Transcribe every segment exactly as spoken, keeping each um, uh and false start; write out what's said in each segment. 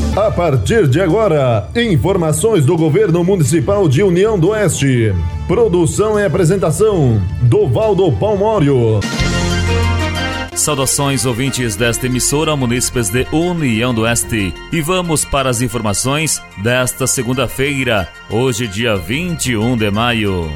A partir de agora, informações do Governo Municipal de União do Oeste. Produção e apresentação, Dovaldo Palmório. Saudações, ouvintes desta emissora, munícipes de União do Oeste. E vamos para as informações desta segunda-feira, hoje dia vinte e um de maio.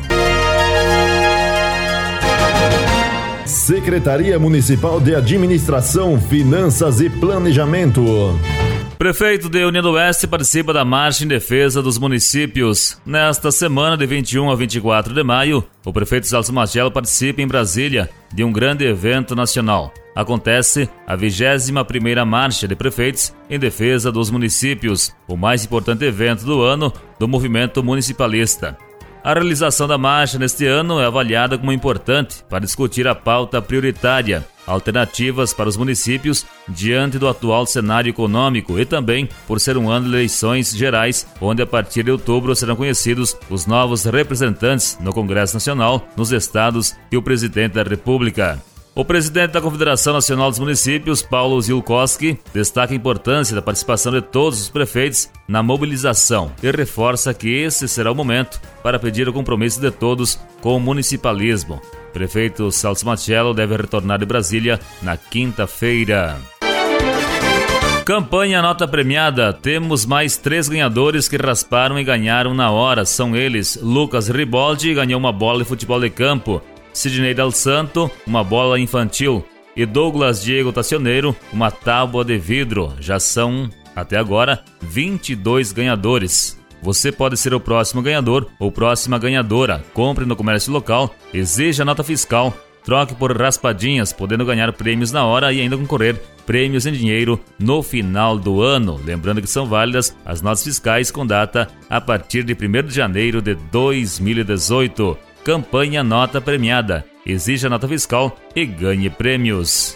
Secretaria Municipal de Administração, Finanças e Planejamento. Prefeito de União do Oeste participa da Marcha em Defesa dos Municípios. Nesta semana, de vinte e um a vinte e quatro de maio, o prefeito Celso Magelo participa em Brasília de um grande evento nacional. Acontece a vigésima primeira Marcha de Prefeitos em Defesa dos Municípios, o mais importante evento do ano do movimento municipalista. A realização da marcha neste ano é avaliada como importante para discutir a pauta prioritária, alternativas para os municípios diante do atual cenário econômico e também por ser um ano de eleições gerais, onde a partir de outubro serão conhecidos os novos representantes no Congresso Nacional, nos estados e o presidente da República. O presidente da Confederação Nacional dos Municípios, Paulo Ziolkowski, destaca a importância da participação de todos os prefeitos na mobilização e reforça que esse será o momento para pedir o compromisso de todos com o municipalismo. O prefeito Celso Magelo deve retornar de Brasília na quinta-feira. Campanha Nota Premiada. Temos mais três ganhadores que rasparam e ganharam na hora. São eles: Lucas Riboldi ganhou uma bola de futebol de campo, Sidney Del Santo, uma bola infantil, e Douglas Diego Tacioneiro, uma tábua de vidro. Já são, até agora, vinte e dois ganhadores. Você pode ser o próximo ganhador ou próxima ganhadora. Compre no comércio local, exija nota fiscal, troque por raspadinhas, podendo ganhar prêmios na hora e ainda concorrer prêmios em dinheiro no final do ano. Lembrando que são válidas as notas fiscais com data a partir de primeiro de janeiro de dois mil e dezoito. Campanha Nota Premiada. Exija nota fiscal e ganhe prêmios.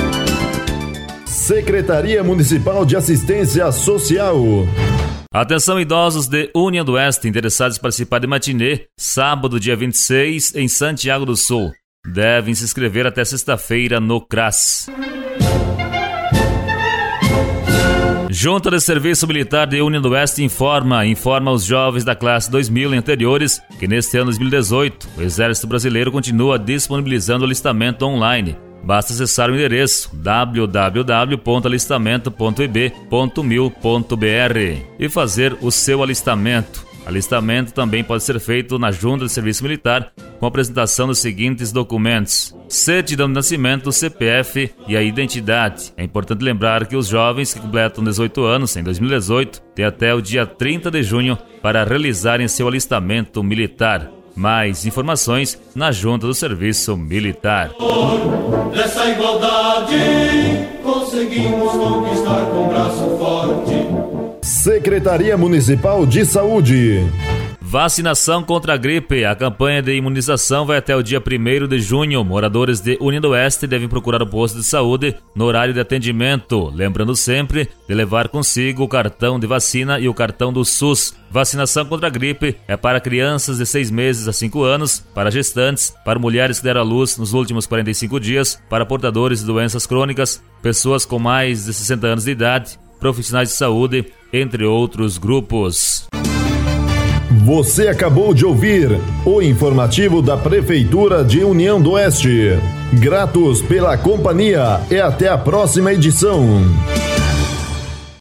Secretaria Municipal de Assistência Social. Atenção, idosos de União do Oeste interessados em participar de matinê, sábado, dia vinte e seis, em Santiago do Sul. Devem se inscrever até sexta-feira no C R A S. Junta de Serviço Militar de União do Oeste informa, informa os jovens da classe dois mil e anteriores que neste ano dois mil e dezoito o Exército Brasileiro continua disponibilizando o alistamento online. Basta acessar o endereço w w w ponto alistamento ponto i b ponto mil ponto b r e fazer o seu alistamento. Alistamento também pode ser feito na Junta de Serviço Militar com a apresentação dos seguintes documentos: certidão de nascimento, C P F e a identidade. É importante lembrar que os jovens que completam dezoito anos em dois mil e dezoito têm até o dia trinta de junho para realizarem seu alistamento militar. Mais informações na Junta do Serviço Militar. Dessa igualdade conseguimos conquistar com braço forte. Secretaria Municipal de Saúde. Vacinação contra a gripe. A campanha de imunização vai até o dia primeiro de junho. Moradores de União do Oeste devem procurar o posto de saúde no horário de atendimento. Lembrando sempre de levar consigo o cartão de vacina e o cartão do SUS. Vacinação contra a gripe é para crianças de seis meses a cinco anos, para gestantes, para mulheres que deram à luz nos últimos quarenta e cinco dias, para portadores de doenças crônicas, pessoas com mais de sessenta anos de idade, profissionais de saúde, entre outros grupos. Você acabou de ouvir o informativo da Prefeitura de União do Oeste. Gratos pela companhia e até a próxima edição.